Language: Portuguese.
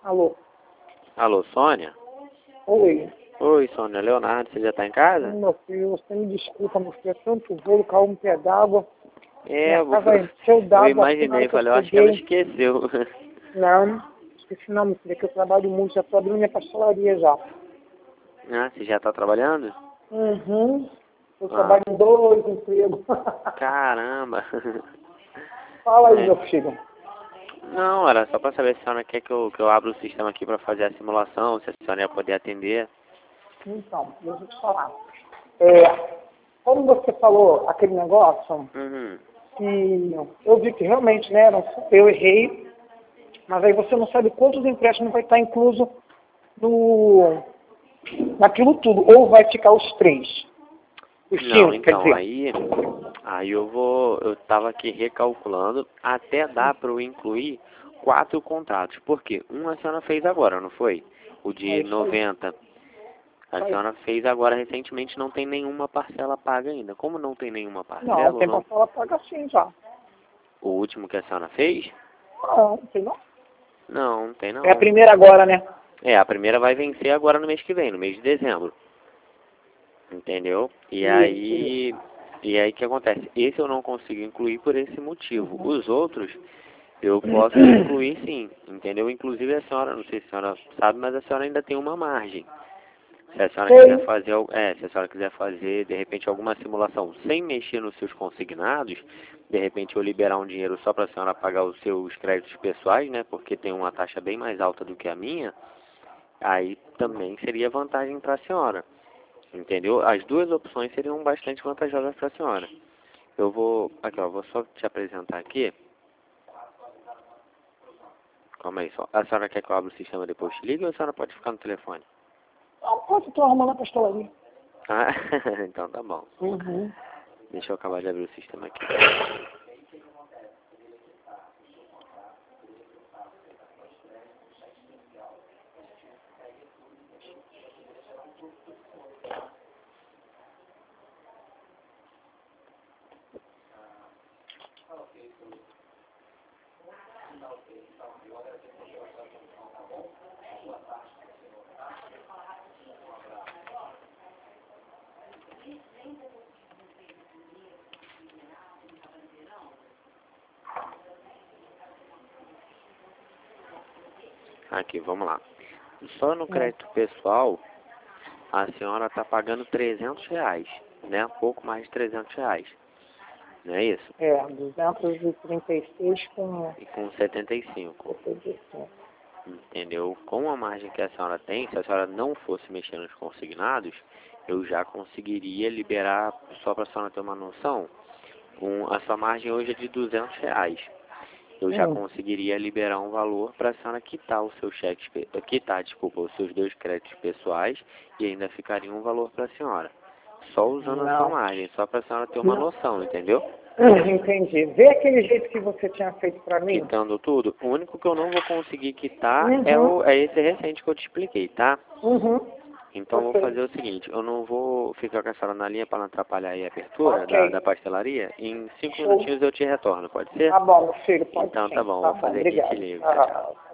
Alô? Alô, Sônia? Oi. Oi, Sônia. Leonardo, você já tá em casa? Meu filho, você me desculpa, meu filho, é tanto voo, caiu um pé d'água. É, Minha casa encheu eu d'água assim na imaginei, hora que eu falei, eu acho que ela cheguei. esqueceu. Não, esqueci não, meu filho, é que eu trabalho muito, já tô abrindo minha pastelaria já. Ah, você já tá trabalhando? Uhum. Eu Ah, trabalho em 2 empregos. caramba. Fala aí, É. meu filho. Não, era só pra saber se a senhora quer que eu abra o sistema aqui pra fazer a simulação, se a senhora ia poder atender. Então, deixa eu te falar. É, como você falou aquele negócio, Uhum. que eu vi que realmente, né, eu errei, mas aí você não sabe quantos empréstimos vai estar incluso no, naquilo tudo, ou vai ficar os 3, os Não, 5, quer então, dizer. aí eu tava aqui recalculando, até dá pra eu incluir 4 contratos. Por quê? Um a senhora fez agora, não foi? O É de isso aí, 90. A isso aí. senhora fez agora recentemente, não tem nenhuma parcela paga ainda. Como não tem nenhuma Não, parcela, ou tem não, parcela paga sim já. o último que a senhora fez? Não, tem não. Não, não tem É a não. primeira agora, né? É, a primeira vai vencer agora no mês que vem, no mês de dezembro. Entendeu? Isso. E aí o que acontece? Esse eu não consigo incluir por esse motivo. Uhum. Os outros eu posso incluir sim, entendeu? Inclusive a senhora, não sei se a senhora sabe, mas a senhora ainda tem uma margem. Se a senhora quiser Sei. fazer, se a senhora quiser fazer, de repente, alguma simulação sem mexer nos seus consignados, de repente eu liberar um dinheiro só para a senhora pagar os seus créditos pessoais, né? Porque tem uma taxa bem mais alta do que a minha, aí também seria vantagem para a senhora. Entendeu? As duas opções seriam bastante vantajosas para a senhora. Eu vou, aqui ó, vou só te apresentar aqui. Calma aí só. A senhora quer que eu abra o sistema depois te ligue ou a senhora pode ficar no telefone? Não, pode, tô arrumando a pastelaria. Ah, então tá bom. Uhum. Deixa eu acabar de abrir o sistema aqui. Aqui, vamos lá. Só no É. crédito pessoal, a senhora está pagando R$ 300, né? Pouco mais de R$ 300, não é isso? É, 236 com E com 75, 75. entendeu? Com a margem que a senhora tem, se a senhora não fosse mexer nos consignados, eu já conseguiria liberar, só para a senhora ter uma noção, a sua margem hoje é de R$ 200. Eu já Hum. conseguiria liberar um valor para a senhora quitar o seu cheque, quitar, desculpa, os seus 2 créditos pessoais e ainda ficaria um valor para a senhora. Só usando a sua Não. margem, só para a senhora ter uma Não. noção, entendeu? Entendi. Vê aquele jeito que você tinha feito pra mim. Quitando tudo, o único que eu não vou conseguir quitar Uhum. é esse recente que eu te expliquei, tá? Uhum. Então eu Eu vou sei. fazer o seguinte, eu não vou ficar com a senhora na linha para não atrapalhar aí a abertura da Ok. pastelaria. Em 5 Show. minutinhos eu te retorno, pode ser? Tá bom, meu filho. Pode Então tá sim. bom, Tá vou bom. fazer aqui e te Obrigado. ligo. Tchau, tchau. Tchau.